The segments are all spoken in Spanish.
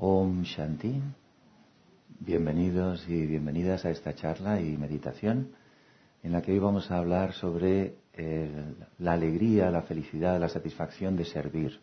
Om Shanti. Bienvenidos y bienvenidas a esta charla y meditación en la que hoy vamos a hablar sobre la alegría, la felicidad, la satisfacción de servir.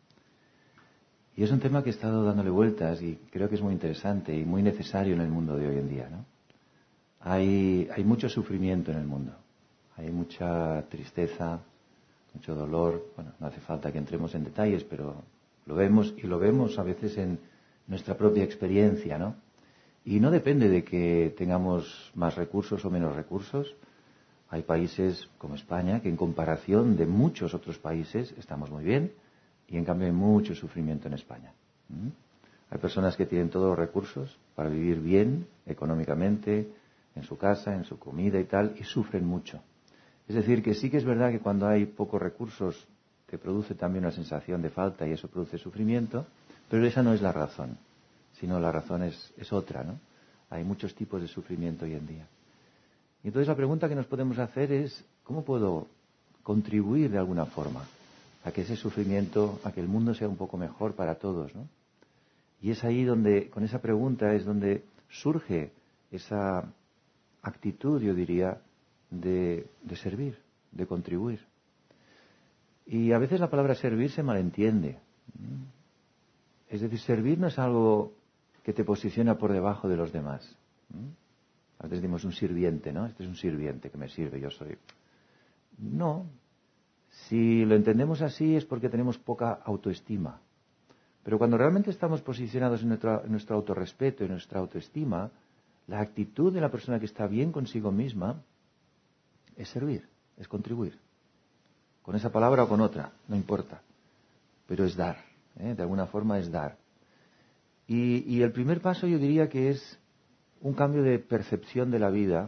Y es un tema que he estado dándole vueltas y creo que es muy interesante y muy necesario en el mundo de hoy en día, ¿no? Hay mucho sufrimiento en el mundo, hay mucha tristeza, mucho dolor. Bueno, no hace falta que entremos en detalles, pero lo vemos y lo vemos a veces en nuestra propia experiencia, ¿no? Y no depende de que tengamos más recursos o menos recursos. Hay países como España que en comparación de muchos otros países estamos muy bien y en cambio hay mucho sufrimiento en España. Hay personas que tienen todos los recursos para vivir bien económicamente, en su casa, en su comida y tal, y sufren mucho. Es decir, que sí que es verdad que cuando hay pocos recursos te produce también una sensación de falta y eso produce sufrimiento, pero esa no es la razón, sino la razón es otra, ¿no? Hay muchos tipos de sufrimiento hoy en día. Y entonces la pregunta que nos podemos hacer es, ¿cómo puedo contribuir de alguna forma a que ese sufrimiento, a que el mundo sea un poco mejor para todos, ¿no? Y es ahí donde, con esa pregunta, es donde surge esa actitud, yo diría, de servir, de contribuir. Y a veces la palabra servir se malentiende. Es decir, servir no es algo que te posiciona por debajo de los demás. A veces decimos un sirviente, ¿no? Este es un sirviente que me sirve, yo soy. No. Si lo entendemos así es porque tenemos poca autoestima. Pero cuando realmente estamos posicionados en nuestro autorrespeto y nuestra autoestima, la actitud de la persona que está bien consigo misma es servir, es contribuir. Con esa palabra o con otra, no importa. Pero es dar, ¿eh? De alguna forma es dar. Y el primer paso yo diría que es un cambio de percepción de la vida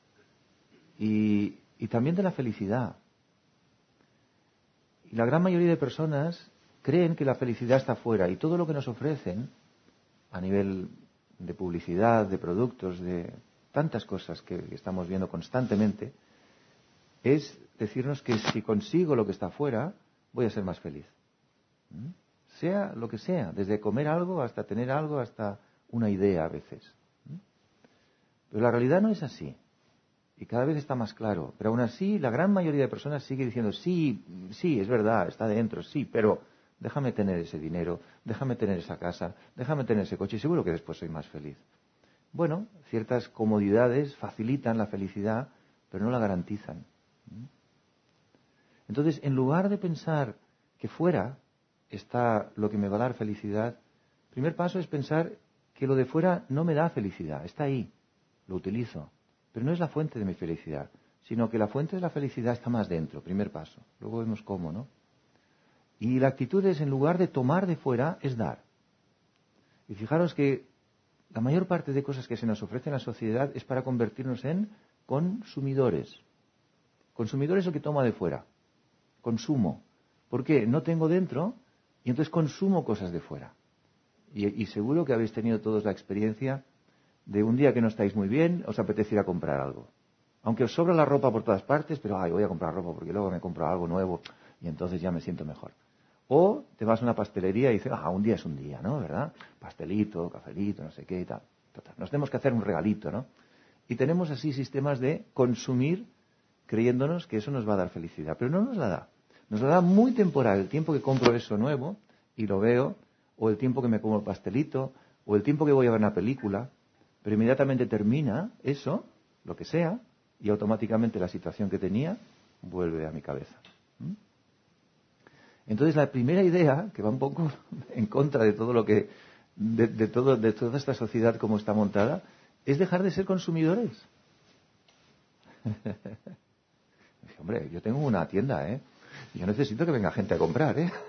y también de la felicidad. Y la gran mayoría de personas creen que la felicidad está fuera y todo lo que nos ofrecen a nivel de publicidad, de productos, de tantas cosas que estamos viendo constantemente, es decirnos que si consigo lo que está fuera, voy a ser más feliz. Sea lo que sea, desde comer algo hasta tener algo, hasta una idea a veces. Pero la realidad no es así. Y cada vez está más claro. Pero aún así, la gran mayoría de personas sigue diciendo, sí, es verdad, está dentro, sí, pero déjame tener ese dinero, déjame tener esa casa, déjame tener ese coche y seguro que después soy más feliz. Bueno, ciertas comodidades facilitan la felicidad, pero no la garantizan. Entonces, en lugar de pensar que fuera está lo que me va a dar felicidad, el primer paso es pensar que lo de fuera no me da felicidad, está ahí, lo utilizo, pero no es la fuente de mi felicidad, sino que la fuente de la felicidad está más dentro, primer paso. Luego vemos cómo, ¿no? Y la actitud es, en lugar de tomar de fuera, es dar. Y fijaros que la mayor parte de cosas que se nos ofrece en la sociedad es para convertirnos en consumidores. Consumidor es el que toma de fuera. Consumo. ¿Por qué? No tengo dentro y entonces consumo cosas de fuera. Y seguro que habéis tenido todos la experiencia de un día que no estáis muy bien, os apetece ir a comprar algo. Aunque os sobra la ropa por todas partes, pero voy a comprar ropa porque luego me compro algo nuevo y entonces ya me siento mejor. O te vas a una pastelería y dices, un día es un día, ¿no? ¿Verdad? Pastelito, cafelito, no sé qué y tal. Total. Nos tenemos que hacer un regalito, ¿no? Y tenemos así sistemas de consumir creyéndonos que eso nos va a dar felicidad. Pero no nos la da. Nos la da muy temporal, el tiempo que compro eso nuevo y lo veo, o el tiempo que me como el pastelito, o el tiempo que voy a ver una película, pero inmediatamente termina eso, lo que sea, y automáticamente la situación que tenía vuelve a mi cabeza. Entonces la primera idea, que va un poco en contra de todo lo que, de toda esta sociedad como está montada, es dejar de ser consumidores. Hombre, yo tengo una tienda, ¿eh? Yo necesito que venga gente a comprar, ¿eh?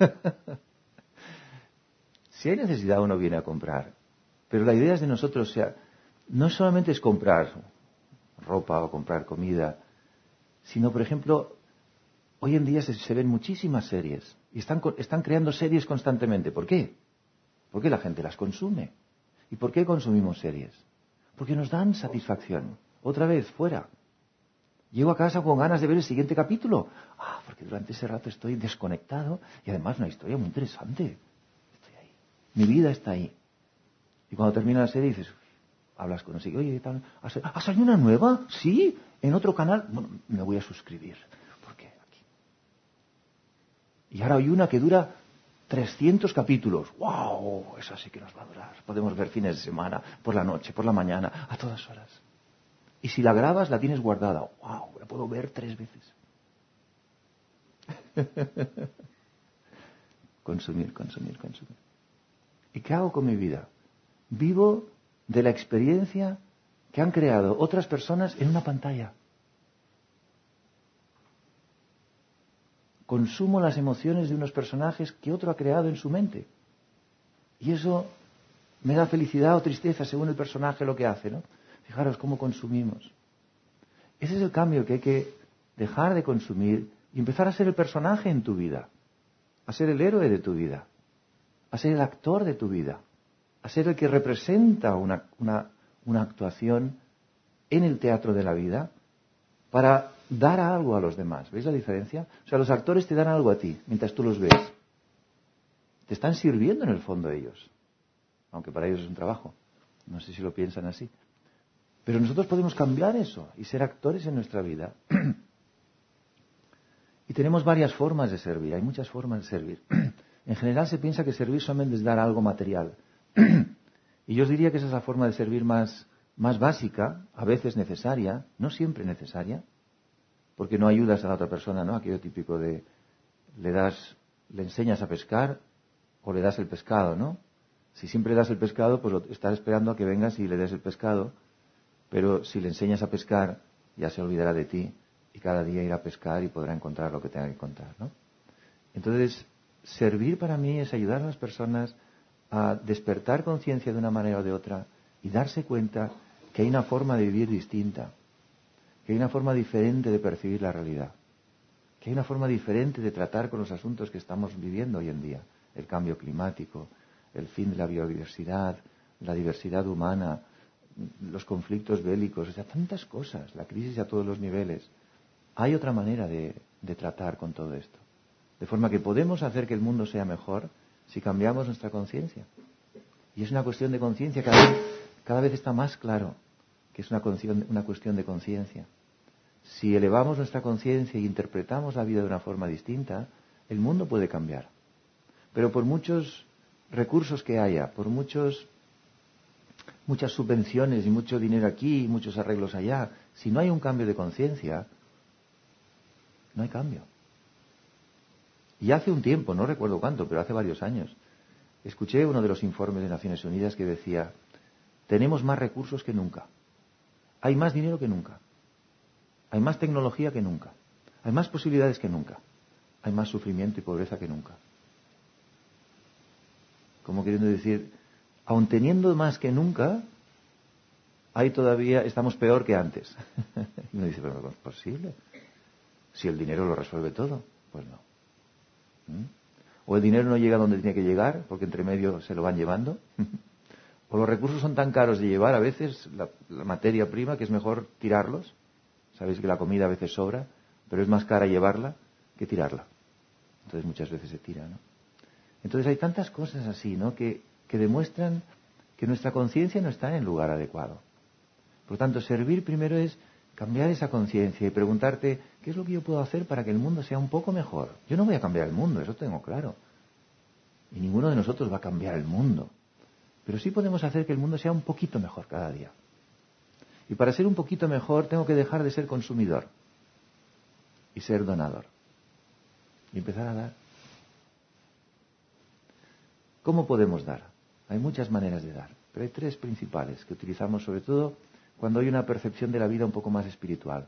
Si hay necesidad uno viene a comprar. Pero la idea es de nosotros, o sea, no solamente es comprar ropa o comprar comida, sino, por ejemplo, hoy en día se ven muchísimas series y están creando series constantemente. ¿Por qué? Porque la gente las consume. ¿Y por qué consumimos series? Porque nos dan satisfacción. Otra vez, fuera. Llego a casa con ganas de ver el siguiente capítulo. Porque durante ese rato estoy desconectado y además una historia muy interesante. Estoy ahí. Mi vida está ahí. Y cuando termina la serie dices, hablas con nosotros, oye, ¿ha salido una nueva? ¿Sí? ¿En otro canal? Bueno, me voy a suscribir. ¿Por qué? Aquí. Y ahora hay una que dura 300 capítulos. ¡Wow! Esa sí que nos va a durar. Podemos ver fines de semana, por la noche, por la mañana, a todas horas. Y si la grabas, la tienes guardada. ¡Wow! La puedo ver 3 veces. Consumir. ¿Y qué hago con mi vida? Vivo de la experiencia que han creado otras personas en una pantalla. Consumo las emociones de unos personajes que otro ha creado en su mente. Y eso me da felicidad o tristeza según el personaje lo que hace, ¿no? Fijaros cómo consumimos. Ese es el cambio que hay que dejar de consumir y empezar a ser el personaje en tu vida, a ser el héroe de tu vida, a ser el actor de tu vida, a ser el que representa una actuación en el teatro de la vida para dar algo a los demás. ¿Veis la diferencia? O sea, los actores te dan algo a ti mientras tú los ves. Te están sirviendo en el fondo ellos, aunque para ellos es un trabajo. No sé si lo piensan así. Pero nosotros podemos cambiar eso y ser actores en nuestra vida. Y tenemos varias formas de servir, hay muchas formas de servir. En general se piensa que servir solamente es dar algo material. Y yo os diría que esa es la forma de servir más básica, a veces necesaria, no siempre necesaria, porque no ayudas a la otra persona, ¿no? Aquello típico de le enseñas a pescar o le das el pescado, ¿no? Si siempre das el pescado, pues estás esperando a que vengas y le des el pescado, pero si le enseñas a pescar, ya se olvidará de ti y cada día irá a pescar y podrá encontrar lo que tenga que encontrar, ¿no? Entonces, servir para mí es ayudar a las personas a despertar conciencia de una manera o de otra y darse cuenta que hay una forma de vivir distinta, que hay una forma diferente de percibir la realidad, que hay una forma diferente de tratar con los asuntos que estamos viviendo hoy en día, el cambio climático, el fin de la biodiversidad, la diversidad humana, los conflictos bélicos, o sea, tantas cosas, la crisis a todos los niveles. Hay otra manera de tratar con todo esto. De forma que podemos hacer que el mundo sea mejor si cambiamos nuestra conciencia. Y es una cuestión de conciencia, cada vez está más claro que es una cuestión de conciencia. Si elevamos nuestra conciencia y interpretamos la vida de una forma distinta, el mundo puede cambiar. Pero por muchos recursos que haya, por muchas subvenciones y mucho dinero aquí y muchos arreglos allá, si no hay un cambio de conciencia, no hay cambio. Y hace un tiempo, no recuerdo cuánto, pero hace varios años, escuché uno de los informes de Naciones Unidas que decía, tenemos más recursos que nunca, hay más dinero que nunca, hay más tecnología que nunca, hay más posibilidades que nunca, hay más sufrimiento y pobreza que nunca. Como queriendo decir, aun teniendo más que nunca, estamos peor que antes. Y uno dice, pero ¿cómo es posible? Si el dinero lo resuelve todo, pues no. O el dinero no llega donde tiene que llegar, porque entre medio se lo van llevando. O los recursos son tan caros de llevar a veces, la materia prima, que es mejor tirarlos. Sabéis que la comida a veces sobra, pero es más cara llevarla que tirarla. Entonces muchas veces se tira, ¿no? Entonces hay tantas cosas así, ¿no? Que demuestran que nuestra conciencia no está en el lugar adecuado. Por lo tanto, servir primero es cambiar esa conciencia y preguntarte, ¿qué es lo que yo puedo hacer para que el mundo sea un poco mejor? Yo no voy a cambiar el mundo, eso tengo claro. Y ninguno de nosotros va a cambiar el mundo. Pero sí podemos hacer que el mundo sea un poquito mejor cada día. Y para ser un poquito mejor tengo que dejar de ser consumidor y ser donador. Y empezar a dar. ¿Cómo podemos dar? Hay muchas maneras de dar, pero hay 3 principales que utilizamos sobre todo cuando hay una percepción de la vida un poco más espiritual.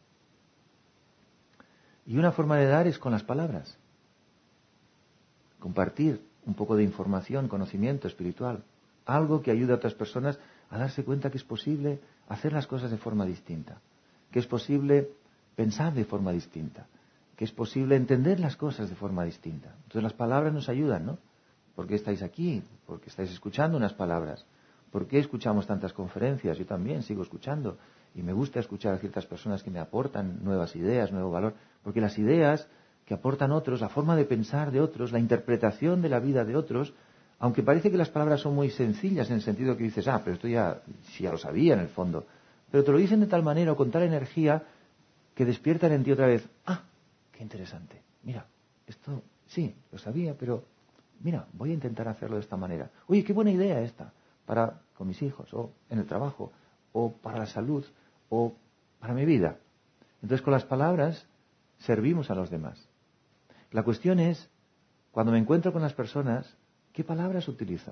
Y una forma de dar es con las palabras. Compartir un poco de información, conocimiento espiritual. Algo que ayude a otras personas a darse cuenta que es posible hacer las cosas de forma distinta. Que es posible pensar de forma distinta. Que es posible entender las cosas de forma distinta. Entonces las palabras nos ayudan, ¿no? ¿Por qué estáis aquí? ¿Por qué estáis escuchando unas palabras? ¿Por qué escuchamos tantas conferencias? Yo también sigo escuchando. Y me gusta escuchar a ciertas personas que me aportan nuevas ideas, nuevo valor. Porque las ideas que aportan otros, la forma de pensar de otros, la interpretación de la vida de otros, Aunque parece que las palabras son muy sencillas en el sentido que dices, pero esto sí ya lo sabía en el fondo. Pero te lo dicen de tal manera o con tal energía que despiertan en ti otra vez. Qué interesante. Mira, esto sí, lo sabía, pero mira, voy a intentar hacerlo de esta manera. Oye, qué buena idea esta para con mis hijos, o en el trabajo, o para la salud, o para mi vida. Entonces, con las palabras servimos a los demás. La cuestión es, cuando me encuentro con las personas, ¿qué palabras utilizo?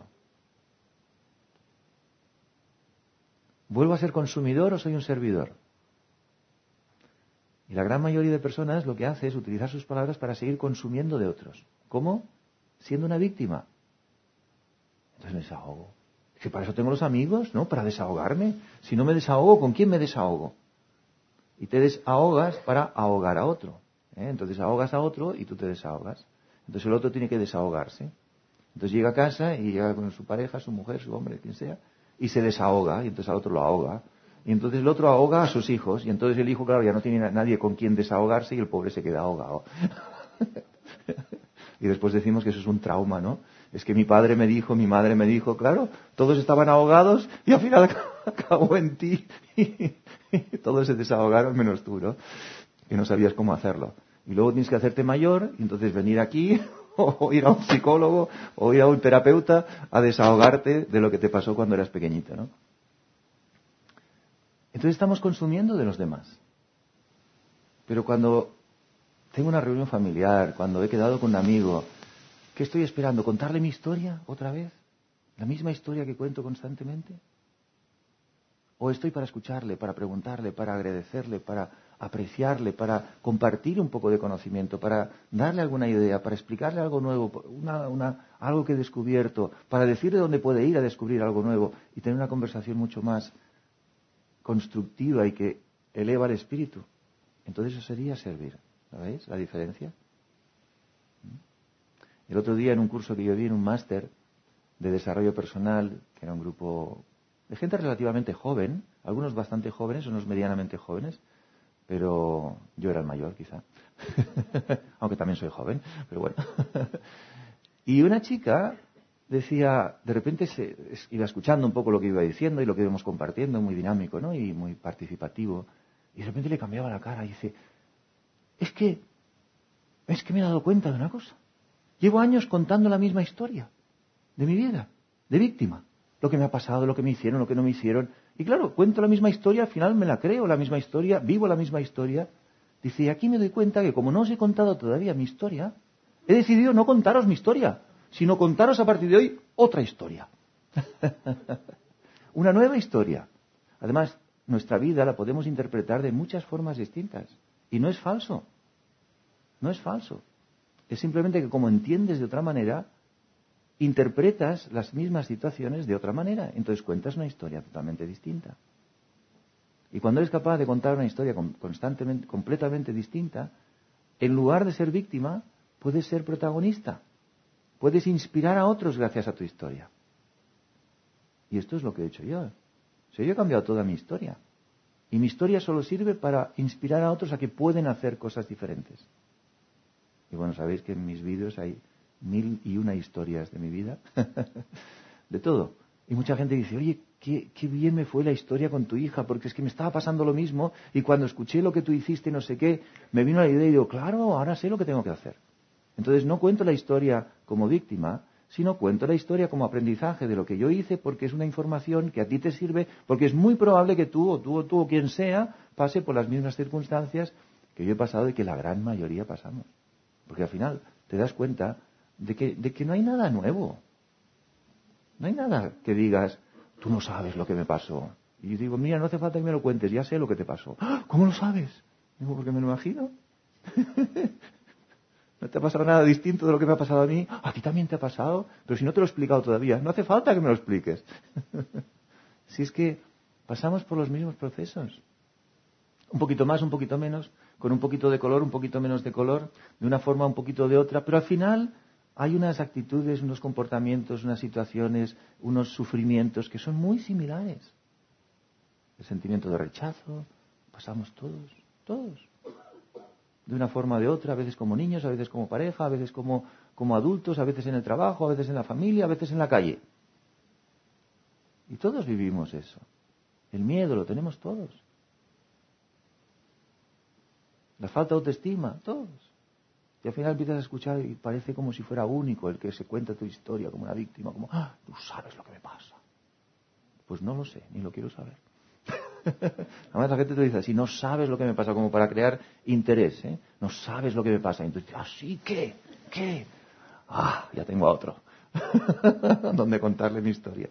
¿Vuelvo a ser consumidor o soy un servidor? Y la gran mayoría de personas lo que hace es utilizar sus palabras para seguir consumiendo de otros. ¿Cómo? Siendo una víctima. Entonces me desahogo. Es que para eso tengo los amigos, ¿no? Para desahogarme. Si no me desahogo, ¿con quién me desahogo? Y te desahogas para ahogar a otro. Entonces ahogas a otro y tú te desahogas. Entonces el otro tiene que desahogarse. Entonces llega a casa y llega con su pareja, su mujer, su hombre, quien sea, y se desahoga, y entonces al otro lo ahoga. Y entonces el otro ahoga a sus hijos, y entonces el hijo, claro, ya no tiene nadie con quien desahogarse y el pobre se queda ahogado. Y después decimos que eso es un trauma, ¿no? Es que mi padre me dijo, mi madre me dijo, claro, todos estaban ahogados y al final acabó en ti. Y todos se desahogaron menos tú, ¿no? Que no sabías cómo hacerlo. Y luego tienes que hacerte mayor y entonces venir aquí o ir a un psicólogo o ir a un terapeuta a desahogarte de lo que te pasó cuando eras pequeñito, ¿no? Entonces estamos consumiendo de los demás. Pero cuando tengo una reunión familiar, cuando he quedado con un amigo, ¿qué estoy esperando? ¿Contarle mi historia otra vez? ¿La misma historia que cuento constantemente? ¿O estoy para escucharle, para preguntarle, para agradecerle, para apreciarle, para compartir un poco de conocimiento, para darle alguna idea, para explicarle algo nuevo, algo que he descubierto, para decirle dónde puede ir a descubrir algo nuevo y tener una conversación mucho más constructiva y que eleva el espíritu? Entonces eso sería servir. ¿Lo veis la diferencia? El otro día en un curso que yo vi en un máster de desarrollo personal, que era un grupo de gente relativamente joven, algunos bastante jóvenes, unos medianamente jóvenes, pero yo era el mayor quizá, aunque también soy joven, pero bueno. Y una chica decía, de repente iba escuchando un poco lo que iba diciendo y lo que íbamos compartiendo, muy dinámico, ¿no? Y muy participativo, y de repente le cambiaba la cara y dice, es que me he dado cuenta de una cosa. Llevo años contando la misma historia de mi vida, de víctima. Lo que me ha pasado, lo que me hicieron, lo que no me hicieron. Y claro, cuento la misma historia, al final me la creo, la misma historia, vivo la misma historia. Dice, y aquí me doy cuenta que como no os he contado todavía mi historia, he decidido no contaros mi historia, sino contaros a partir de hoy otra historia. Una nueva historia. Además, nuestra vida la podemos interpretar de muchas formas distintas. Y no es falso. No es falso. Es simplemente que como entiendes de otra manera, interpretas las mismas situaciones de otra manera. Entonces cuentas una historia totalmente distinta. Y cuando eres capaz de contar una historia completamente distinta, en lugar de ser víctima, puedes ser protagonista. Puedes inspirar a otros gracias a tu historia. Y esto es lo que he hecho yo. O sea, yo he cambiado toda mi historia. Y mi historia solo sirve para inspirar a otros a que pueden hacer cosas diferentes. Y bueno, sabéis que en mis vídeos hay 1001 historias de mi vida, de todo. Y mucha gente dice, oye, qué bien me fue la historia con tu hija, porque es que me estaba pasando lo mismo, y cuando escuché lo que tú hiciste, no sé qué, me vino la idea y digo, claro, ahora sé lo que tengo que hacer. Entonces no cuento la historia como víctima, sino cuento la historia como aprendizaje de lo que yo hice, porque es una información que a ti te sirve, porque es muy probable que tú o quien sea pase por las mismas circunstancias que yo he pasado y que la gran mayoría pasamos. Porque al final te das cuenta de que no hay nada nuevo. No hay nada que digas, tú no sabes lo que me pasó. Y yo digo, mira, no hace falta que me lo cuentes, ya sé lo que te pasó. ¡Ah! ¿Cómo lo sabes? Digo, porque me lo imagino. ¿No te ha pasado nada distinto de lo que me ha pasado a mí? A ti también te ha pasado, pero si no te lo he explicado todavía, no hace falta que me lo expliques. Si es que pasamos por los mismos procesos. Un poquito más, un poquito menos, con un poquito de color, un poquito menos de color, de una forma, un poquito de otra, pero al final hay unas actitudes, unos comportamientos, unas situaciones, unos sufrimientos que son muy similares. El sentimiento de rechazo, pasamos todos, de una forma o de otra, a veces como niños, a veces como pareja, a veces como como adultos, a veces en el trabajo, a veces en la familia, a veces en la calle. Y todos vivimos eso. El miedo lo tenemos todos. La falta de autoestima, todos. Y al final empiezas a escuchar y parece como si fuera único el que se cuenta tu historia como una víctima, como, tú sabes lo que me pasa. Pues no lo sé, ni lo quiero saber. Además la gente te dice así, no sabes lo que me pasa, como para crear interés, ¿eh? No sabes lo que me pasa. Y entonces, ¿sí qué? ¿Qué? Ya tengo a otro. Donde contarle mi historia.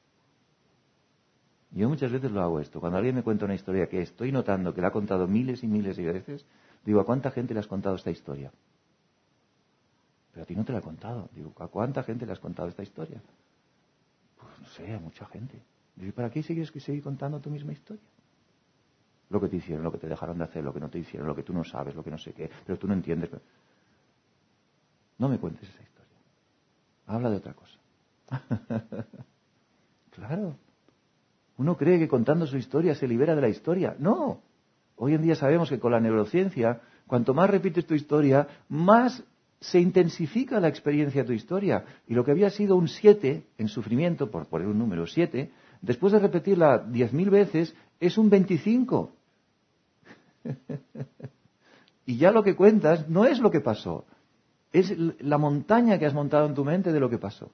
Yo muchas veces lo hago esto. Cuando alguien me cuenta una historia que estoy notando que la ha contado miles y miles de veces, digo, ¿a cuánta gente le has contado esta historia? Pero a ti no te la he contado. Digo, ¿a cuánta gente le has contado esta historia? Pues no sé, a mucha gente. Digo, ¿para qué sigues que seguir contando tu misma historia? Lo que te hicieron, lo que te dejaron de hacer, lo que no te hicieron, lo que tú no sabes, lo que no sé qué, pero tú no entiendes. No me cuentes esa historia. Habla de otra cosa. Claro. Uno cree que contando su historia se libera de la historia. No. Hoy en día sabemos que con la neurociencia, cuanto más repites tu historia, más se intensifica la experiencia de tu historia. Y lo que había sido un 7 en sufrimiento, por poner un número 7, después de repetirla 10.000 veces, es un 25. Y ya lo que cuentas no es lo que pasó. Es la montaña que has montado en tu mente de lo que pasó.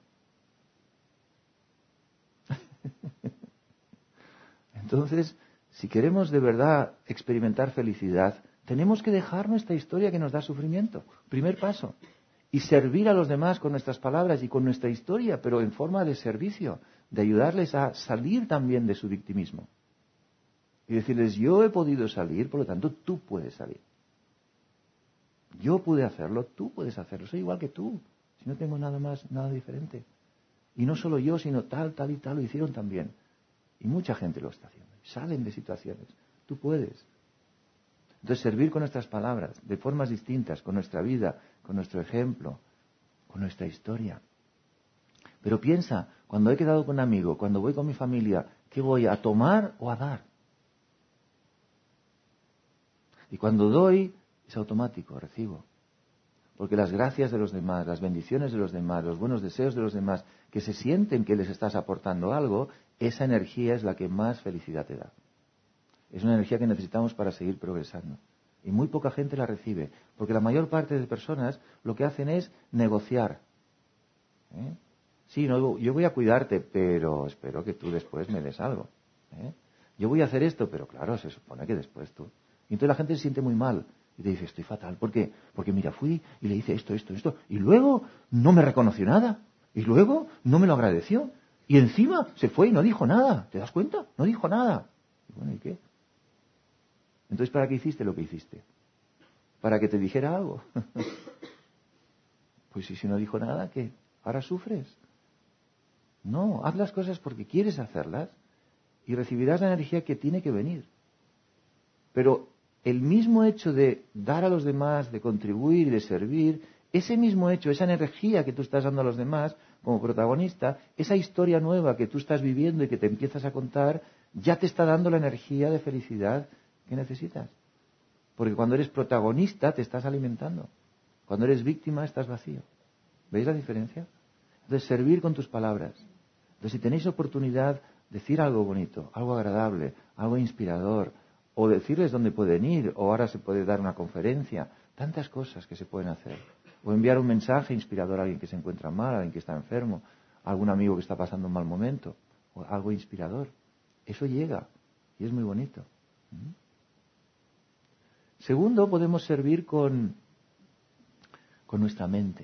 Entonces, si queremos de verdad experimentar felicidad, tenemos que dejar nuestra historia que nos da sufrimiento. Primer paso. Y servir a los demás con nuestras palabras y con nuestra historia, pero en forma de servicio, de ayudarles a salir también de su victimismo. Y decirles, yo he podido salir, por lo tanto, tú puedes salir. Yo pude hacerlo, tú puedes hacerlo. Soy igual que tú. Si no tengo nada más, nada diferente. Y no solo yo, sino tal, tal y tal lo hicieron también. Y mucha gente lo está haciendo. Salen de situaciones. Tú puedes. Entonces, servir con nuestras palabras, de formas distintas, con nuestra vida, con nuestro ejemplo, con nuestra historia. Pero piensa, cuando he quedado con un amigo, cuando voy con mi familia, ¿qué voy a tomar o a dar? Y cuando doy, es automático, recibo. Porque las gracias de los demás, las bendiciones de los demás, los buenos deseos de los demás, que se sienten que les estás aportando algo, esa energía es la que más felicidad te da. Es una energía que necesitamos para seguir progresando. Y muy poca gente la recibe, porque la mayor parte de personas lo que hacen es negociar. Sí, no, yo voy a cuidarte, pero espero que tú después me des algo. Yo voy a hacer esto, pero claro, se supone que después tú. Y entonces la gente se siente muy mal. Y te dice, estoy fatal. ¿Por qué? Porque mira, fui y le hice esto. Y luego no me reconoció nada. Y luego no me lo agradeció. Y encima se fue y no dijo nada. ¿Te das cuenta? No dijo nada. Y bueno, ¿y qué? Entonces, ¿para qué hiciste lo que hiciste? ¿Para que te dijera algo? Pues si no dijo nada, ¿qué? ¿Ahora sufres? No, haz las cosas porque quieres hacerlas y recibirás la energía que tiene que venir. Pero el mismo hecho de dar a los demás, de contribuir y de servir, ese mismo hecho, esa energía que tú estás dando a los demás como protagonista, esa historia nueva que tú estás viviendo y que te empiezas a contar, ya te está dando la energía de felicidad que necesitas. Porque cuando eres protagonista te estás alimentando. Cuando eres víctima estás vacío. ¿Veis la diferencia? Entonces, servir con tus palabras. Entonces, si tenéis oportunidad, decir algo bonito, algo agradable, algo inspirador, o decirles dónde pueden ir, o ahora se puede dar una conferencia, tantas cosas que se pueden hacer. O enviar un mensaje inspirador a alguien que se encuentra mal, a alguien que está enfermo, a algún amigo que está pasando un mal momento, o algo inspirador. Eso llega y es muy bonito. Segundo, podemos servir con nuestra mente.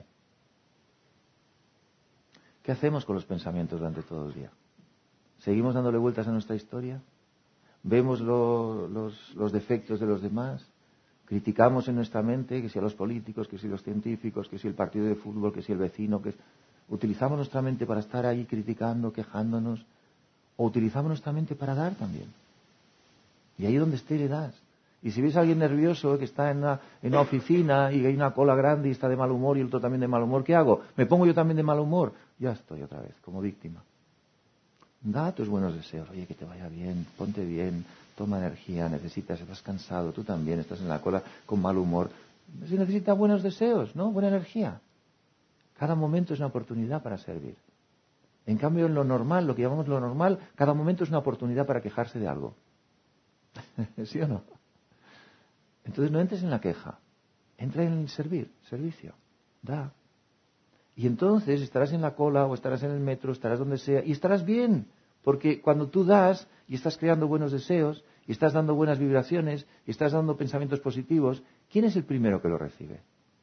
¿Qué hacemos con los pensamientos durante todo el día? ¿Seguimos dándole vueltas a nuestra historia? ¿Vemos los defectos de los demás? ¿Criticamos en nuestra mente que si a los políticos, que si los científicos, que si el partido de fútbol, que si el vecino? ¿Utilizamos nuestra mente para estar ahí criticando, quejándonos? ¿O utilizamos nuestra mente para dar también? Y ahí donde esté le das. Y si ves a alguien nervioso que está en una oficina y hay una cola grande y está de mal humor y el otro también de mal humor, ¿qué hago? ¿Me pongo yo también de mal humor? Ya estoy otra vez, como víctima. Da tus buenos deseos. Oye, que te vaya bien, ponte bien, toma energía, necesitas, estás cansado, tú también estás en la cola con mal humor. Se necesita buenos deseos, ¿no? Buena energía. Cada momento es una oportunidad para servir. En cambio, en lo normal, lo que llamamos lo normal, cada momento es una oportunidad para quejarse de algo. ¿Sí o no? Entonces no entres en la queja. Entra en el servicio. Da. Y entonces estarás en la cola o estarás en el metro, estarás donde sea y estarás bien. Porque cuando tú das y estás creando buenos deseos y estás dando buenas vibraciones y estás dando pensamientos positivos, ¿quién es el primero que lo recibe?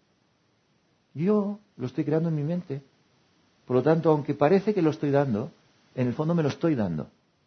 Yo lo estoy creando en mi mente. Por lo tanto, aunque parece que lo estoy dando, en el fondo me lo estoy dando.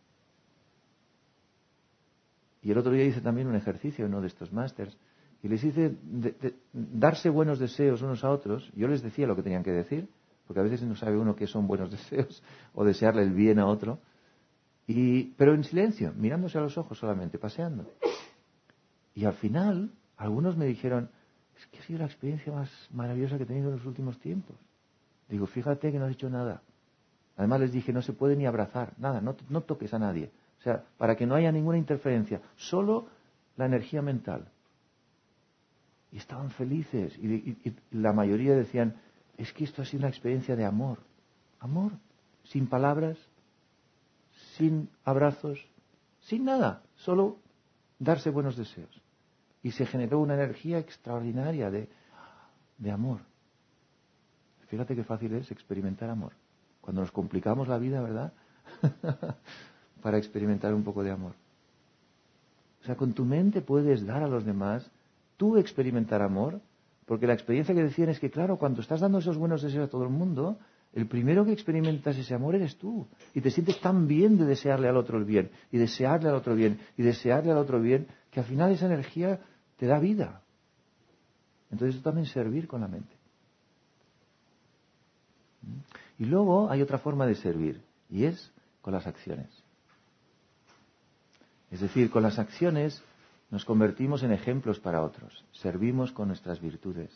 Y el otro día hice también un ejercicio en uno de estos másters y les hice darse buenos deseos unos a otros. Yo les decía lo que tenían que decir, porque a veces no sabe uno qué son buenos deseos o desearle el bien a otro. Pero en silencio, mirándose a los ojos solamente, paseando. Y al final, algunos me dijeron, es que ha sido la experiencia más maravillosa que he tenido en los últimos tiempos. Digo, fíjate que no has hecho nada. Además les dije, no se puede ni abrazar, nada, no toques a nadie. O sea, para que no haya ninguna interferencia, solo la energía mental. Y estaban felices. Y la mayoría decían, es que esto ha sido una experiencia de amor. Amor, sin palabras, sin abrazos, sin nada, solo darse buenos deseos. Y se generó una energía extraordinaria de amor. Fíjate qué fácil es experimentar amor. Cuando nos complicamos la vida, ¿verdad? Para experimentar un poco de amor. O sea, con tu mente puedes dar a los demás, tú experimentar amor, porque la experiencia que decían es que, claro, cuando estás dando esos buenos deseos a todo el mundo, el primero que experimentas ese amor eres tú. Y te sientes tan bien de desearle al otro el bien, y desearle al otro bien, y desearle al otro bien, que al final esa energía te da vida. Entonces, esto también es servir con la mente. Y luego hay otra forma de servir, y es con las acciones. Es decir, con las acciones nos convertimos en ejemplos para otros, servimos con nuestras virtudes.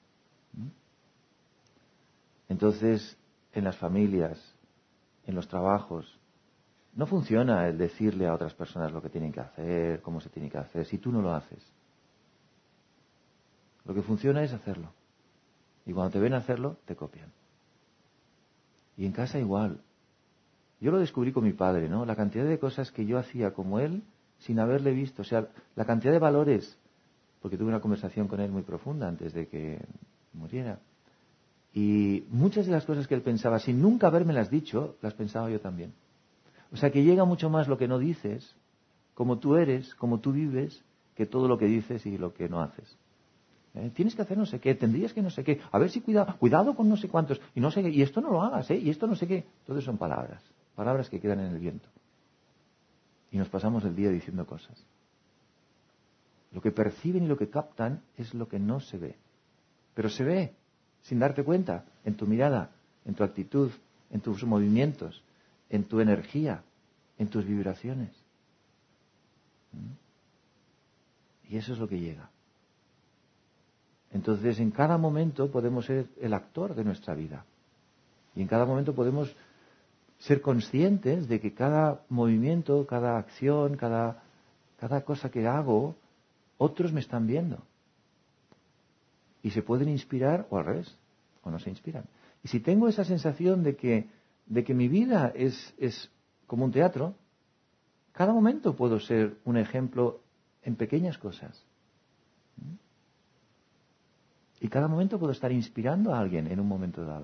Entonces, en las familias, en los trabajos, no funciona el decirle a otras personas lo que tienen que hacer, cómo se tiene que hacer, si tú no lo haces. Lo que funciona es hacerlo. Y cuando te ven hacerlo, te copian. Y en casa igual. Yo lo descubrí con mi padre, ¿no? La cantidad de cosas que yo hacía como él sin haberle visto. O sea, la cantidad de valores, porque tuve una conversación con él muy profunda antes de que muriera. Y muchas de las cosas que él pensaba, sin nunca habérmelas dicho, las pensaba yo también. O sea, que llega mucho más lo que no dices, como tú eres, como tú vives, que todo lo que dices y lo que no haces. Tienes que hacer no sé qué, tendrías que no sé qué, a ver si cuidado con no sé cuántos, y no sé qué, y esto no lo hagas, y esto no sé qué. Todo son palabras que quedan en el viento. Y nos pasamos el día diciendo cosas. Lo que perciben y lo que captan es lo que no se ve. Pero se ve, sin darte cuenta, en tu mirada, en tu actitud, en tus movimientos, en tu energía, en tus vibraciones. Y eso es lo que llega. Entonces, en cada momento podemos ser el actor de nuestra vida. Y en cada momento podemos ser conscientes de que cada movimiento, cada acción, cada cosa que hago, otros me están viendo. Y se pueden inspirar o al revés, o no se inspiran. Y si tengo esa sensación de que mi vida es como un teatro, cada momento puedo ser un ejemplo en pequeñas cosas. Y cada momento puedo estar inspirando a alguien en un momento dado.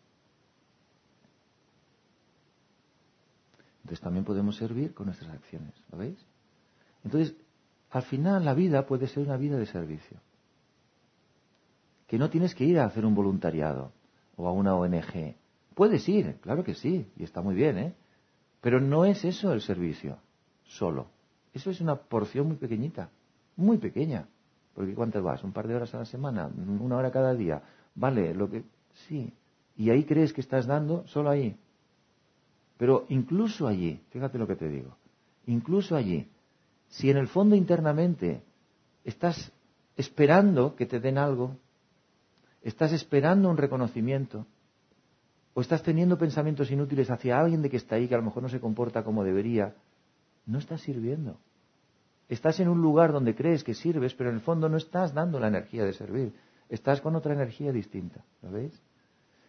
Entonces también podemos servir con nuestras acciones, ¿lo veis? Entonces, al final la vida puede ser una vida de servicio. Que no tienes que ir a hacer un voluntariado o a una ONG. Puedes ir, claro que sí, y está muy bien, ¿eh? Pero no es eso el servicio, solo. Eso es una porción muy pequeñita, muy pequeña. Porque ¿cuántas vas? ¿Un par de horas a la semana? ¿1 hora cada día? Vale, lo que... Sí. Y ahí crees que estás dando, solo ahí. Pero incluso allí, fíjate lo que te digo, incluso allí, si en el fondo internamente estás esperando que te den algo, estás esperando un reconocimiento, o estás teniendo pensamientos inútiles hacia alguien de que está ahí, que a lo mejor no se comporta como debería, no estás sirviendo. Estás en un lugar donde crees que sirves, pero en el fondo no estás dando la energía de servir. Estás con otra energía distinta. ¿Lo veis?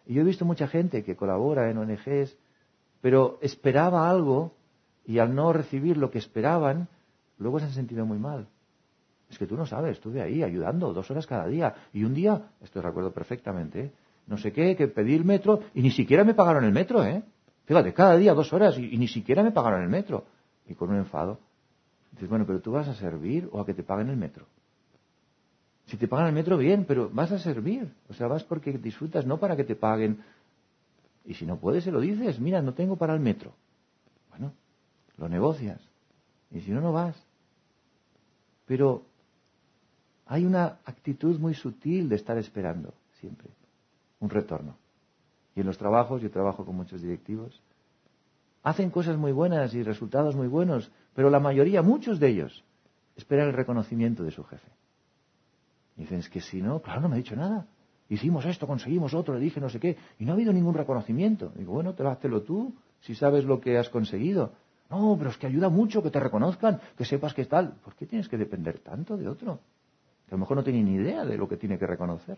Y yo he visto mucha gente que colabora en ONGs, pero esperaba algo y al no recibir lo que esperaban, luego se han sentido muy mal. Es que tú no sabes, estuve ahí ayudando 2 horas cada día. Y un día, esto recuerdo perfectamente, no sé qué, que pedí el metro y ni siquiera me pagaron el metro, ¿eh? Fíjate, cada día 2 horas y ni siquiera me pagaron el metro. Y con un enfado. Dices, bueno, pero tú vas a servir o a que te paguen el metro. Si te pagan el metro, bien, pero vas a servir. O sea, vas porque disfrutas, no para que te paguen. Y si no puedes, se lo dices, mira, no tengo para el metro. Bueno, lo negocias. Y si no, no vas. Pero hay una actitud muy sutil de estar esperando siempre un retorno. Y en los trabajos, yo trabajo con muchos directivos, hacen cosas muy buenas y resultados muy buenos, pero la mayoría, muchos de ellos, esperan el reconocimiento de su jefe. Y dicen, es que si no, claro, no me ha dicho nada. Hicimos esto, conseguimos otro, le dije no sé qué, y no ha habido ningún reconocimiento. Digo, bueno, háztelo tú, si sabes lo que has conseguido. No, pero es que ayuda mucho que te reconozcan, que sepas que es tal. ¿Por qué tienes que depender tanto de otro? Que a lo mejor no tiene ni idea de lo que tiene que reconocer.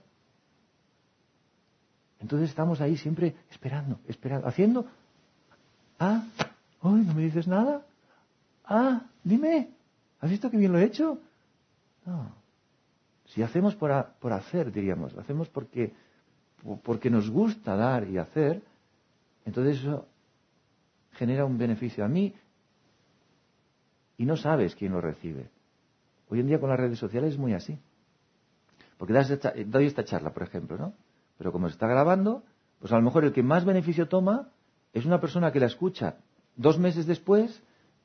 Entonces estamos ahí siempre esperando, haciendo. Ah, hoy no me dices nada. Ah, dime, ¿has visto qué bien lo he hecho? No. Si hacemos por hacer, diríamos, lo hacemos porque nos gusta dar y hacer, entonces eso genera un beneficio a mí y no sabes quién lo recibe. Hoy en día con las redes sociales es muy así. Porque doy esta charla, por ejemplo, ¿no? Pero como se está grabando, pues a lo mejor el que más beneficio toma es una persona que la escucha 2 meses después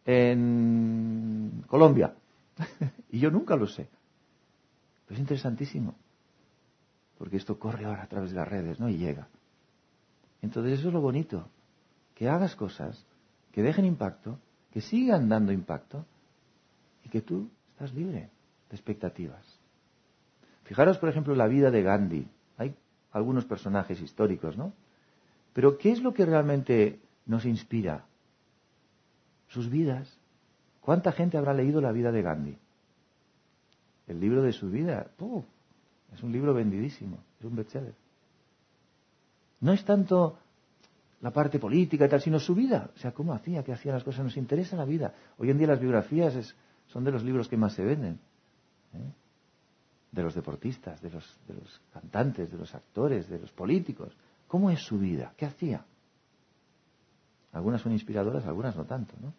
en Colombia. Y yo nunca lo sé. Pero es interesantísimo. Porque esto corre ahora a través de las redes, ¿no? Y llega. Entonces eso es lo bonito. Que hagas cosas que dejen impacto, que sigan dando impacto y que tú estás libre de expectativas. Fijaros, por ejemplo, la vida de Gandhi. Hay algunos personajes históricos, ¿no? Pero ¿qué es lo que realmente nos inspira? Sus vidas. ¿Cuánta gente habrá leído la vida de Gandhi? El libro de su vida. Es un libro vendidísimo. Es un bestseller. No es tanto la parte política y tal, sino su vida. O sea, cómo hacía, qué hacía las cosas. Nos interesa la vida. Hoy en día las biografías son de los libros que más se venden. De los deportistas, de los cantantes, de los actores, de los políticos. ¿Cómo es su vida? ¿Qué hacía? Algunas son inspiradoras, algunas no tanto, ¿no?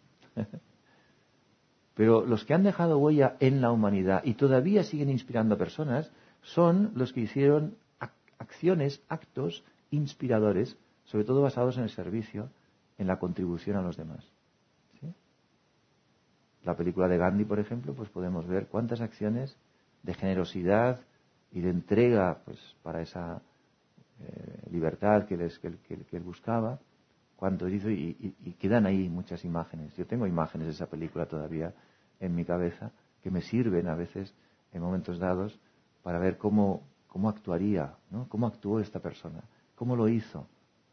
Pero los que han dejado huella en la humanidad y todavía siguen inspirando a personas son los que hicieron acciones, actos inspiradores, sobre todo basados en el servicio, en la contribución a los demás. ¿Sí? La película de Gandhi, por ejemplo, pues podemos ver cuántas acciones de generosidad y de entrega pues para esa libertad que él buscaba, cuánto hizo y quedan ahí muchas imágenes. Yo tengo imágenes de esa película todavía en mi cabeza que me sirven a veces en momentos dados para ver cómo actuaría, ¿no? Cómo actuó esta persona, cómo lo hizo.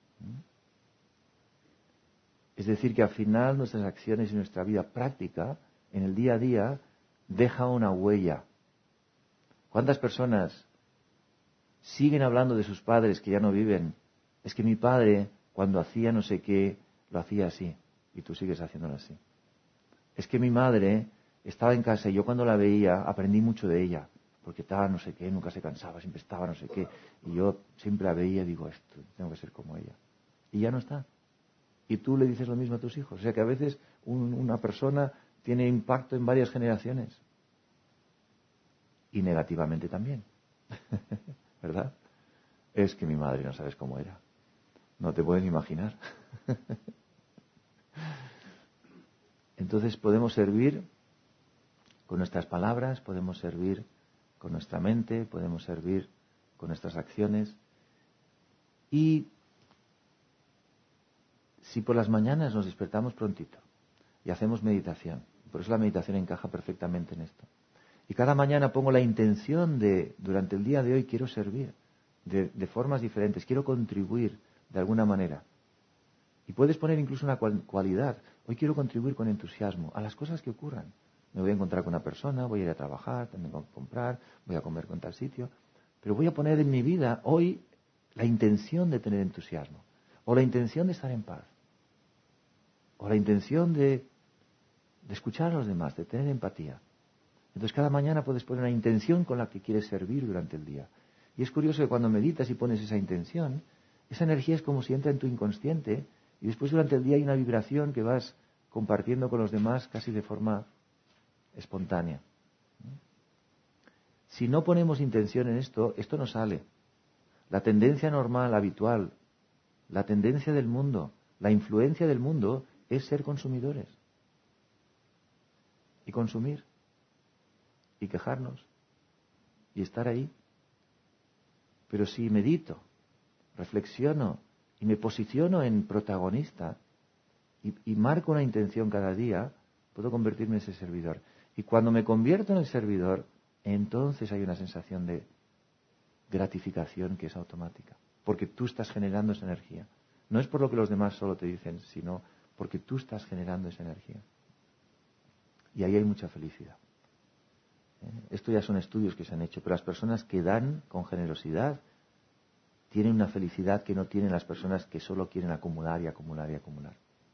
Es decir, que al final nuestras acciones y nuestra vida práctica en el día a día deja una huella. ¿Cuántas personas siguen hablando de sus padres que ya no viven? Es que mi padre, cuando hacía no sé qué, lo hacía así, y tú sigues haciéndolo así. Es que mi madre estaba en casa y yo cuando la veía aprendí mucho de ella, porque estaba no sé qué, nunca se cansaba, siempre estaba no sé qué, y yo siempre la veía y digo, esto, tengo que ser como ella. Y ya no está. Y tú le dices lo mismo a tus hijos. O sea que a veces una persona tiene impacto en varias generaciones. Y negativamente también. ¿Verdad? Es que mi madre no sabes cómo era. No te puedes imaginar. Entonces podemos servir con nuestras palabras, podemos servir con nuestra mente, podemos servir con nuestras acciones. Y si por las mañanas nos despertamos prontito y hacemos meditación, por eso la meditación encaja perfectamente en esto. Y cada mañana pongo la intención de, durante el día de hoy quiero servir de formas diferentes, quiero contribuir de alguna manera. Y puedes poner incluso una cualidad. Hoy quiero contribuir con entusiasmo a las cosas que ocurran. Me voy a encontrar con una persona, voy a ir a trabajar, también voy a comprar, voy a comer con tal sitio. Pero voy a poner en mi vida hoy la intención de tener entusiasmo, o la intención de estar en paz, o la intención de escuchar a los demás, de tener empatía. Entonces cada mañana puedes poner una intención con la que quieres servir durante el día. Y es curioso que cuando meditas y pones esa intención, esa energía es como si entra en tu inconsciente y después durante el día hay una vibración que vas compartiendo con los demás casi de forma espontánea. Si no ponemos intención en esto, esto no sale. La tendencia normal, habitual, la tendencia del mundo, la influencia del mundo es ser consumidores. Y consumir. Y quejarnos. Y estar ahí. Pero si medito, reflexiono y me posiciono en protagonista y marco una intención cada día, puedo convertirme en ese servidor. Y cuando me convierto en el servidor, entonces hay una sensación de gratificación que es automática. Porque tú estás generando esa energía. No es por lo que los demás solo te dicen, sino porque tú estás generando esa energía. Y ahí hay mucha felicidad. Esto ya son estudios que se han hecho, pero las personas que dan con generosidad tienen una felicidad que no tienen las personas que solo quieren acumular y acumular y acumular.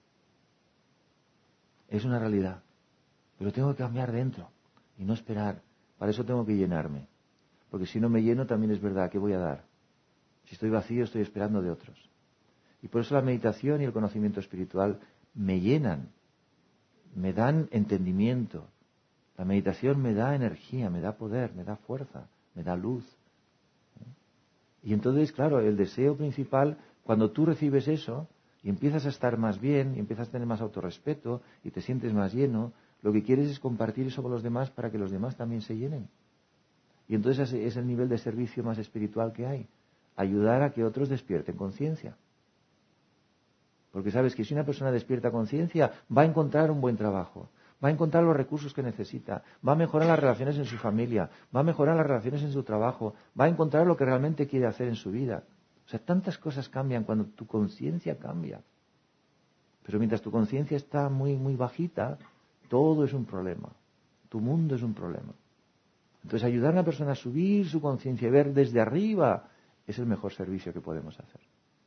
Es una realidad, pero tengo que cambiar dentro y no esperar. Para eso tengo que llenarme, porque si no me lleno también es verdad, ¿qué voy a dar? Si estoy vacío estoy esperando de otros. Y por eso la meditación y el conocimiento espiritual me llenan, me dan entendimiento. La meditación me da energía, me da poder, me da fuerza, me da luz. Y entonces, claro, el deseo principal, cuando tú recibes eso y empiezas a estar más bien, y empiezas a tener más autorrespeto y te sientes más lleno, lo que quieres es compartir eso con los demás para que los demás también se llenen. Y entonces es el nivel de servicio más espiritual que hay. Ayudar a que otros despierten conciencia. Porque sabes que si una persona despierta conciencia, va a encontrar un buen trabajo, va a encontrar los recursos que necesita, va a mejorar las relaciones en su familia, va a mejorar las relaciones en su trabajo, va a encontrar lo que realmente quiere hacer en su vida. O sea, tantas cosas cambian cuando tu conciencia cambia. Pero mientras tu conciencia está muy, muy bajita, todo es un problema. Tu mundo es un problema. Entonces, ayudar a una persona a subir su conciencia y ver desde arriba es el mejor servicio que podemos hacer.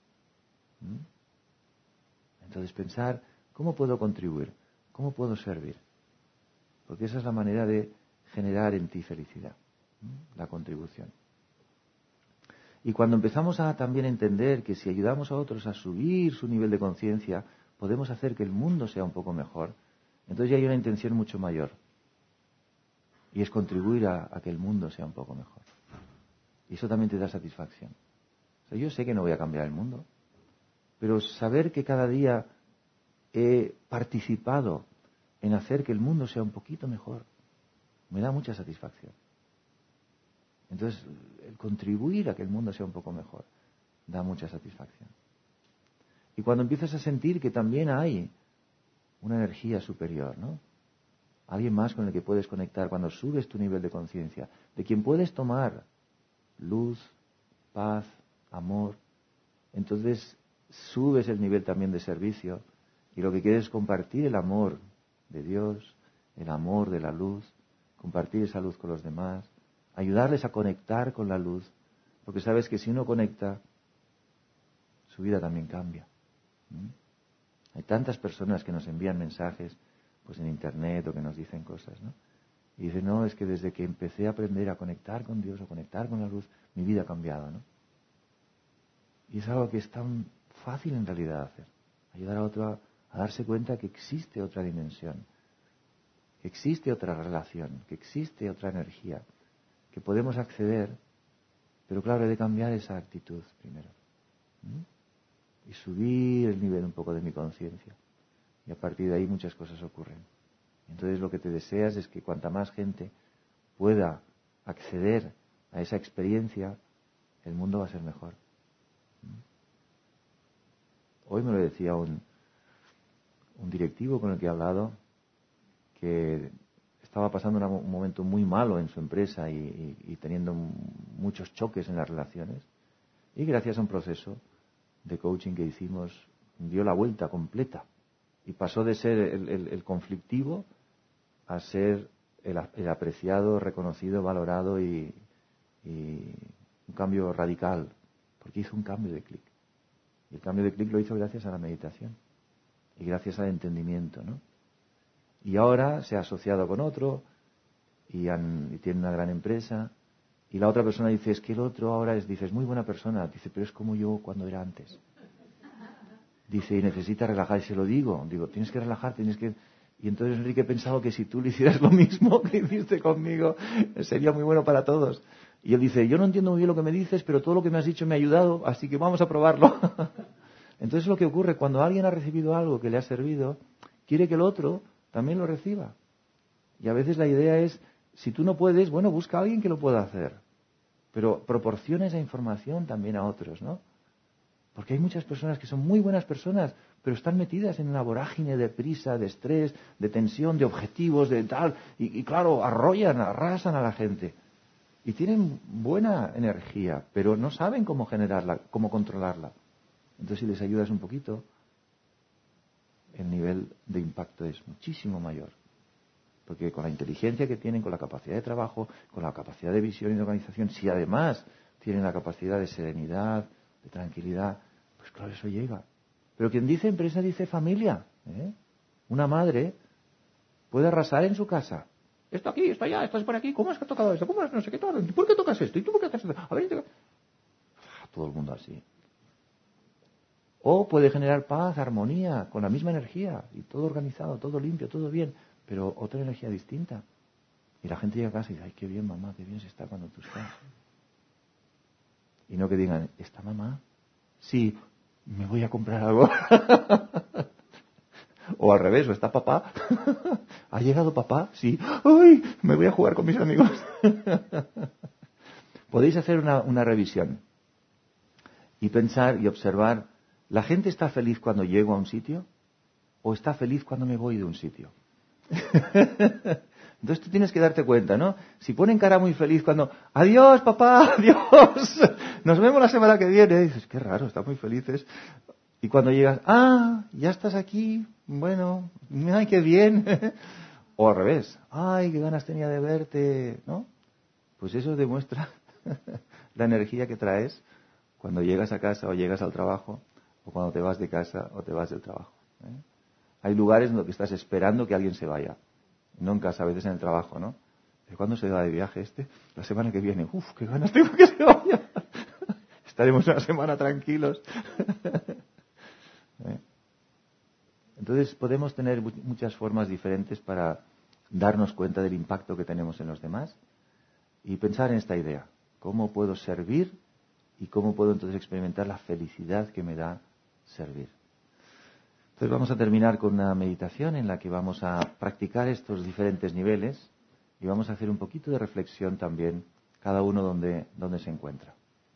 Entonces, pensar, ¿cómo puedo contribuir? ¿Cómo puedo servir? Porque esa es la manera de generar en ti felicidad, la contribución. Y cuando empezamos a también entender que si ayudamos a otros a subir su nivel de conciencia, podemos hacer que el mundo sea un poco mejor, entonces ya hay una intención mucho mayor. Y es contribuir a que el mundo sea un poco mejor. Y eso también te da satisfacción. O sea, yo sé que no voy a cambiar el mundo, pero saber que cada día he participado en hacer que el mundo sea un poquito mejor, me da mucha satisfacción. Entonces, el contribuir a que el mundo sea un poco mejor, da mucha satisfacción. Y cuando empiezas a sentir que también hay una energía superior, ¿no? Alguien más con el que puedes conectar cuando subes tu nivel de conciencia, de quien puedes tomar luz, paz, amor, entonces subes el nivel también de servicio y lo que quieres es compartir el amor de Dios, el amor de la luz, compartir esa luz con los demás, ayudarles a conectar con la luz, porque sabes que si uno conecta, su vida también cambia. Hay tantas personas que nos envían mensajes pues en internet o que nos dicen cosas, ¿no? Y dicen, no, es que desde que empecé a aprender a conectar con Dios, a conectar con la luz, mi vida ha cambiado, ¿no? Y es algo que es tan fácil en realidad hacer. Ayudar a otro a darse cuenta que existe otra dimensión, que existe otra relación, que existe otra energía, que podemos acceder, pero claro, he de cambiar esa actitud primero. Y subir el nivel un poco de mi conciencia. Y a partir de ahí muchas cosas ocurren. Entonces lo que te deseas es que cuanta más gente pueda acceder a esa experiencia, el mundo va a ser mejor. Hoy me lo decía un directivo con el que he hablado, que estaba pasando un momento muy malo en su empresa y teniendo muchos choques en las relaciones. Y gracias a un proceso de coaching que hicimos, dio la vuelta completa. Y pasó de ser el conflictivo a ser el apreciado, reconocido, valorado y un cambio radical. porque hizo un cambio de clic. Y el cambio de clic lo hizo gracias a la meditación y gracias al entendimiento, ¿no? Y ahora se ha asociado con otro y tiene una gran empresa. Y la otra persona dice, es que el otro ahora dice, es muy buena persona. Dice, pero es como yo cuando era antes. Dice, y necesita relajar. Y se lo digo, tienes que relajar, tienes que... Y entonces Enrique pensaba que si tú le hicieras lo mismo que hiciste conmigo, sería muy bueno para todos. Y él dice, yo no entiendo muy bien lo que me dices, pero todo lo que me has dicho me ha ayudado, así que vamos a probarlo. Entonces lo que ocurre, cuando alguien ha recibido algo que le ha servido, quiere que el otro también lo reciba. Y a veces la idea es, si tú no puedes, bueno, busca a alguien que lo pueda hacer. Pero proporciona esa información también a otros, ¿no? Porque hay muchas personas que son muy buenas personas, pero están metidas en una vorágine de prisa, de estrés, de tensión, de objetivos, de tal. Y claro, arrasan a la gente. Y tienen buena energía, pero no saben cómo generarla, cómo controlarla. Entonces, si les ayudas un poquito, el nivel de impacto es muchísimo mayor. Porque con la inteligencia que tienen, con la capacidad de trabajo, con la capacidad de visión y de organización, si además tienen la capacidad de serenidad, de tranquilidad, pues claro, eso llega. Pero quien dice empresa dice familia. Una madre puede arrasar en su casa. Esto aquí, esto allá, esto es por aquí, ¿cómo has tocado esto? ¿Cómo has no sé qué todo? ¿Por qué tocas esto? ¿Y tú por qué haces esto? A ver, todo el mundo así. O puede generar paz, armonía, con la misma energía, y todo organizado, todo limpio, todo bien, pero otra energía distinta. Y la gente llega a casa y dice, ay, qué bien mamá, qué bien se está cuando tú estás. Y no que digan, ¿está mamá? Sí, me voy a comprar algo. O al revés, o está papá. ¿Ha llegado papá? Sí. ¡Ay! Me voy a jugar con mis amigos. Podéis hacer una revisión y pensar y observar, ¿la gente está feliz cuando llego a un sitio? ¿O está feliz cuando me voy de un sitio? Entonces tú tienes que darte cuenta, ¿no? Si ponen cara muy feliz cuando, adiós papá, adiós, nos vemos la semana que viene, dices, qué raro, están muy felices. Y cuando llegas, ya estás aquí, bueno, ay, qué bien. O al revés, ay, qué ganas tenía de verte, ¿no? Pues eso demuestra la energía que traes cuando llegas a casa o llegas al trabajo, o cuando te vas de casa o te vas del trabajo. Hay lugares en los que estás esperando que alguien se vaya. No en casa, a veces en el trabajo, ¿no? ¿De cuándo se va de viaje este? La semana que viene. Uf, qué ganas tengo que se vaya. Estaremos una semana tranquilos. Entonces podemos tener muchas formas diferentes para darnos cuenta del impacto que tenemos en los demás y pensar en esta idea. ¿Cómo puedo servir y cómo puedo entonces experimentar la felicidad que me da servir? Entonces vamos a terminar con una meditación en la que vamos a practicar estos diferentes niveles y vamos a hacer un poquito de reflexión también, cada uno donde se encuentra.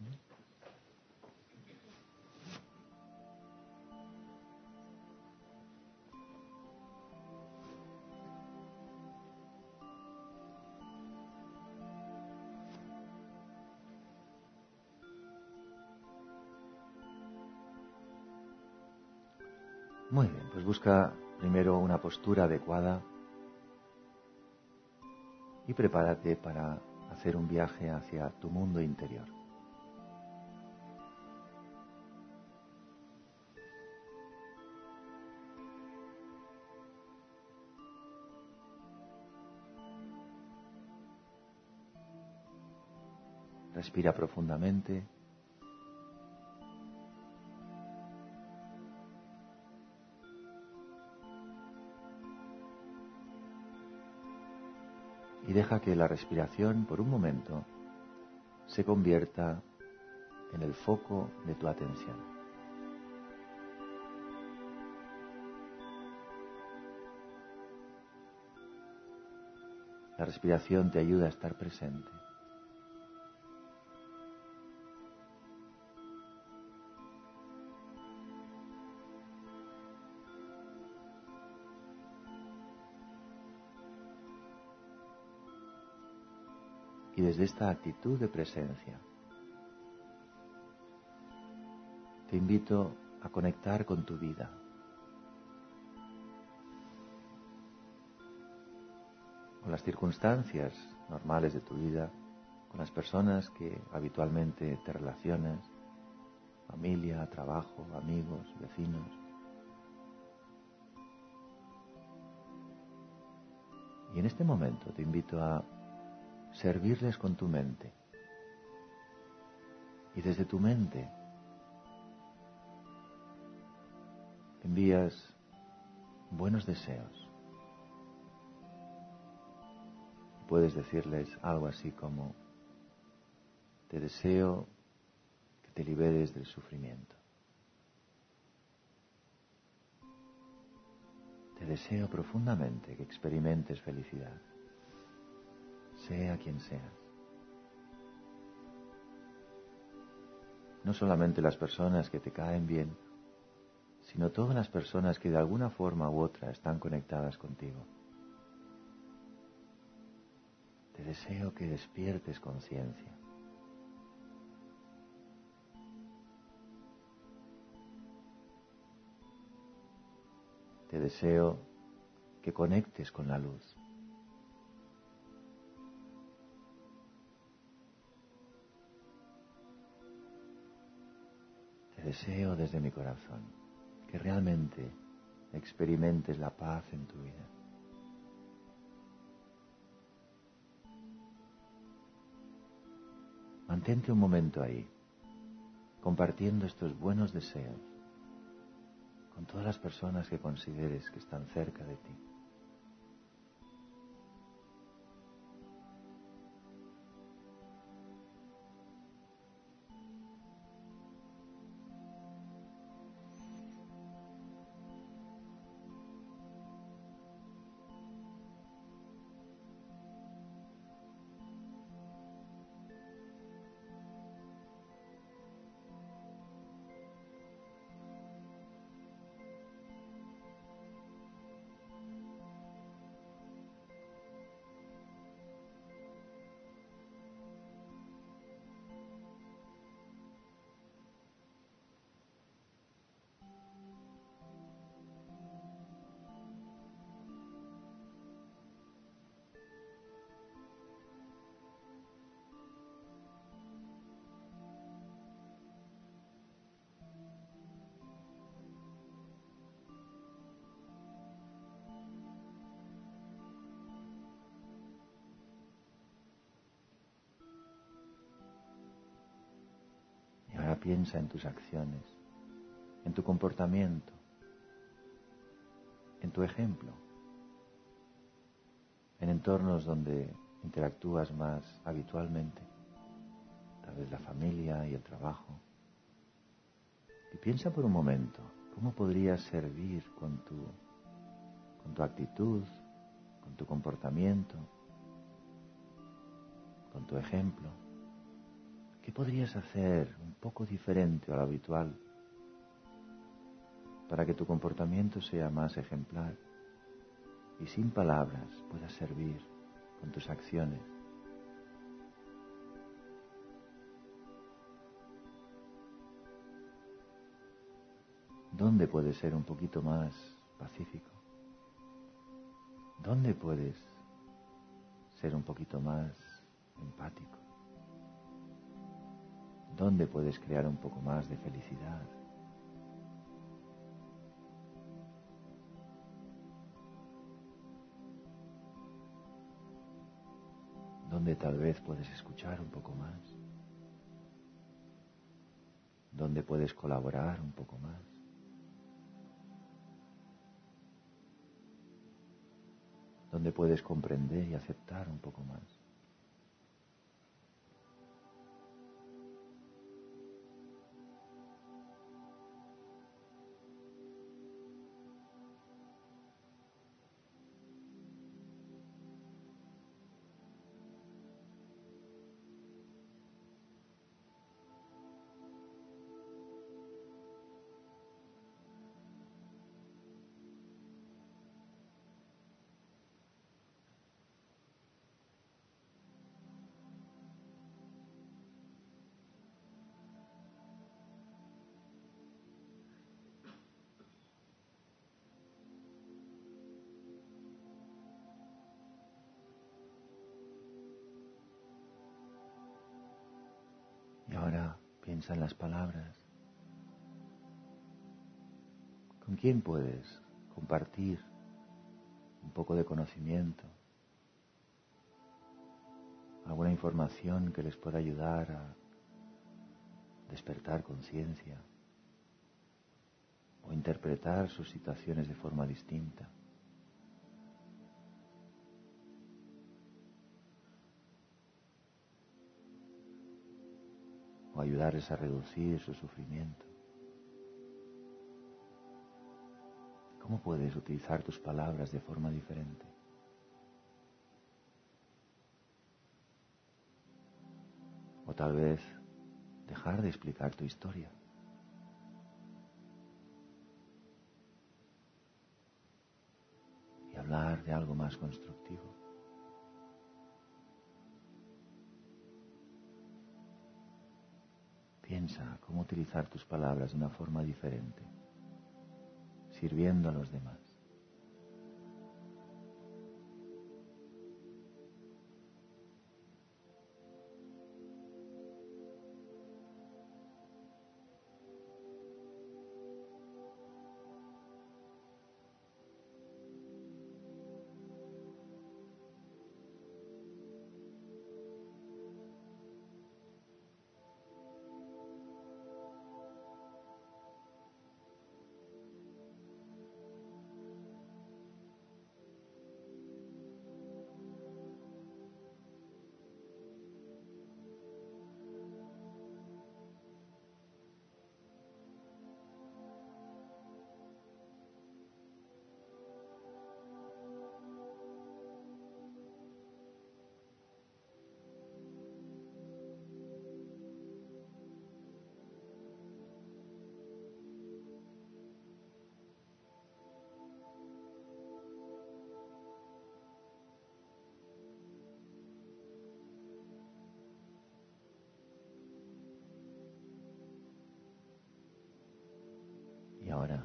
Muy bien, pues busca primero una postura adecuada y prepárate para hacer un viaje hacia tu mundo interior. Respira profundamente. Y deja que la respiración, por un momento, se convierta en el foco de tu atención. La respiración te ayuda a estar presente. Y desde esta actitud de presencia, te invito a conectar con tu vida. Con las circunstancias normales de tu vida, con las personas que habitualmente te relacionas, familia, trabajo, amigos, vecinos. Y en este momento te invito a servirles con tu mente. Y desde tu mente envías buenos deseos. Puedes decirles algo así como: te deseo que te liberes del sufrimiento. Te deseo profundamente que experimentes felicidad, sea quien seas. No solamente las personas que te caen bien, sino todas las personas que de alguna forma u otra están conectadas contigo. Te deseo que despiertes conciencia. Te deseo que conectes con la luz. Te deseo desde mi corazón que realmente experimentes la paz en tu vida. Mantente un momento ahí, compartiendo estos buenos deseos con todas las personas que consideres que están cerca de ti. Y ahora piensa en tus acciones, en tu comportamiento, en tu ejemplo, en entornos donde interactúas más habitualmente, tal vez la familia y el trabajo. Y piensa por un momento, ¿cómo podrías servir con tu actitud, con tu comportamiento, con tu ejemplo? ¿Qué podrías hacer un poco diferente a lo habitual para que tu comportamiento sea más ejemplar y sin palabras puedas servir con tus acciones? ¿Dónde puedes ser un poquito más pacífico? ¿Dónde puedes ser un poquito más empático? ¿Dónde puedes crear un poco más de felicidad? ¿Dónde tal vez puedes escuchar un poco más? ¿Dónde puedes colaborar un poco más? ¿Dónde puedes comprender y aceptar un poco más? Y ahora piensa en las palabras ¿Con quién puedes compartir un poco de conocimiento? Alguna información que les pueda ayudar a despertar conciencia o interpretar sus situaciones de forma distinta. O ayudarles a reducir su sufrimiento. ¿Cómo puedes utilizar tus palabras de forma diferente? O tal vez dejar de explicar tu historia. Y hablar de algo más constructivo. Piensa cómo utilizar tus palabras de una forma diferente, sirviendo a los demás. Y ahora,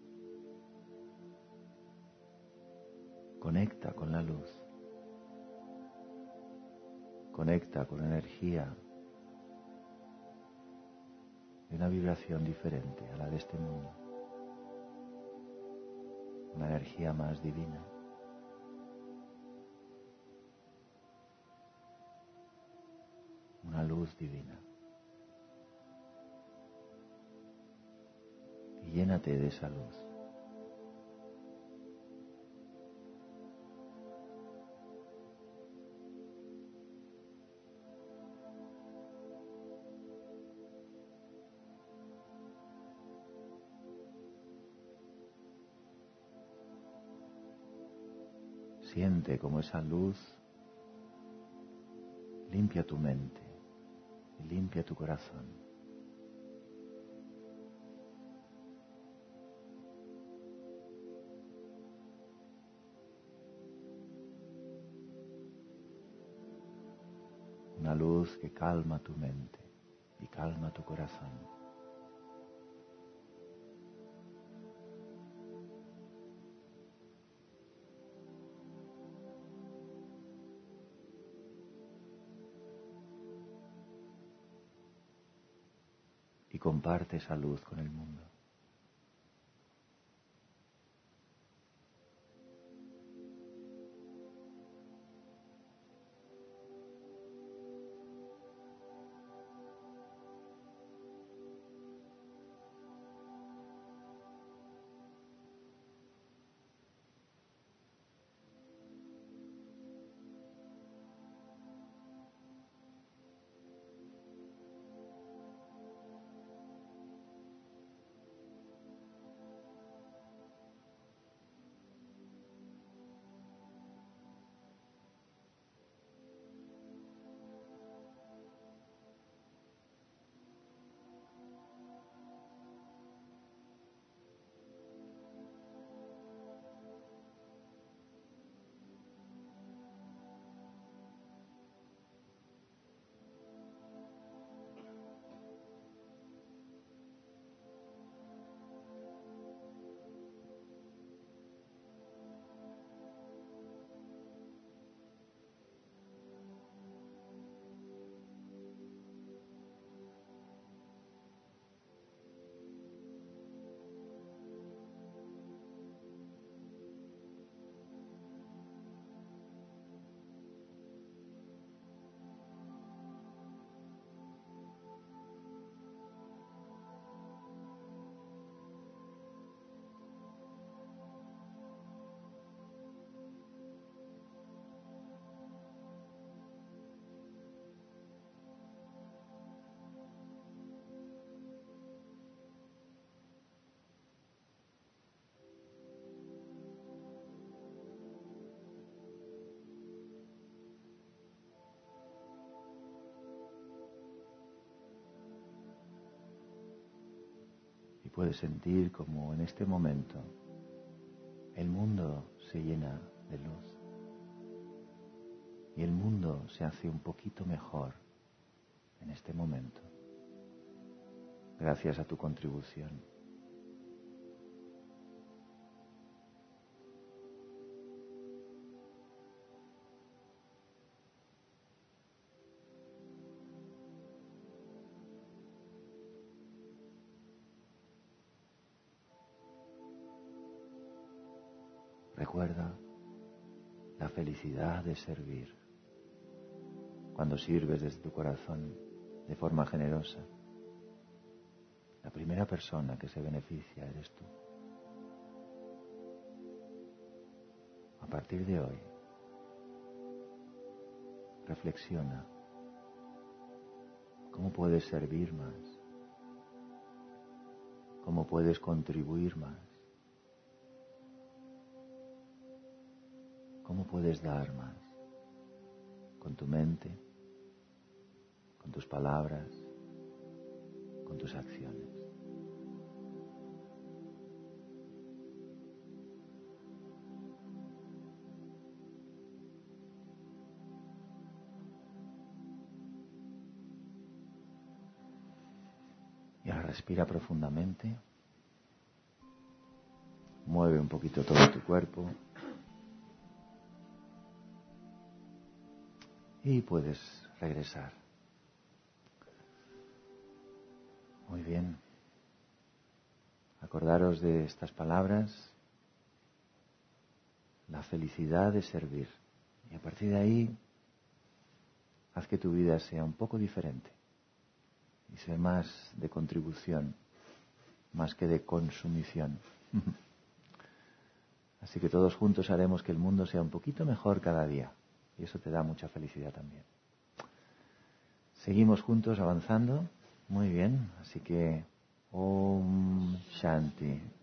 conecta con la luz. Conecta con energía de una vibración diferente a la de este mundo. Una energía más divina. Una luz divina. Y llénate de esa luz. Siente como esa luz limpia tu mente y limpia tu corazón. Una luz que calma tu mente y calma tu corazón. Y comparte esa luz con el mundo. puedes sentir como en este momento el mundo se llena de luz y el mundo se hace un poquito mejor en este momento, gracias a tu contribución. Recuerda la felicidad de servir. Cuando sirves desde tu corazón de forma generosa, la primera persona que se beneficia eres tú. A partir de hoy, reflexiona cómo puedes servir más, cómo puedes contribuir más, cómo puedes dar más, con tu mente, con tus palabras, con tus acciones. Y ahora respira profundamente, mueve un poquito todo tu cuerpo y puedes regresar. Muy bien. Acordaros de estas palabras, la felicidad de servir. Y a partir de ahí, haz que tu vida sea un poco diferente y sea más de contribución, más que de consumición. Así que todos juntos haremos que el mundo sea un poquito mejor cada día. Y eso te da mucha felicidad también. Seguimos juntos avanzando. Muy bien. Así que Om Shanti.